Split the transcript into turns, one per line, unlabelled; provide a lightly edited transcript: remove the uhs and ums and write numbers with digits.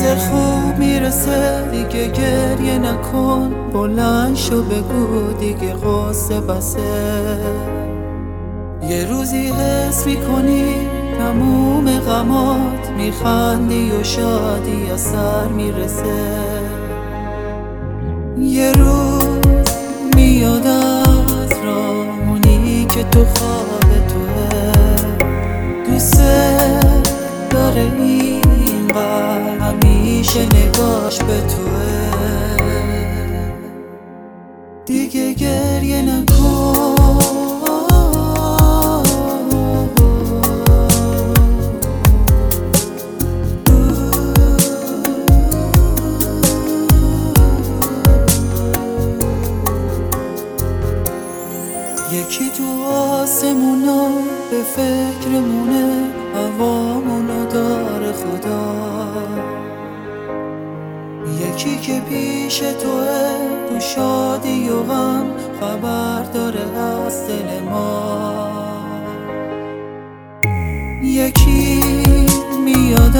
خوب میرسه دیگه گریه نکن، بلند شو بگو دیگه قصه بسه. یه روزی حس میکنی تموم غمات، میخندی و شادی از سر میرسه. یه روز میاد از راهونی که تو خواب توه، دوست داره این قلب همیشه نگاش به توه. دیگه گریه نکن، یکی تو آسمونا به فکرمونه، هوامونو داره خدا. یکی که پیش توه تو شادی و غم، خبر داره از دل ما. یکی میاد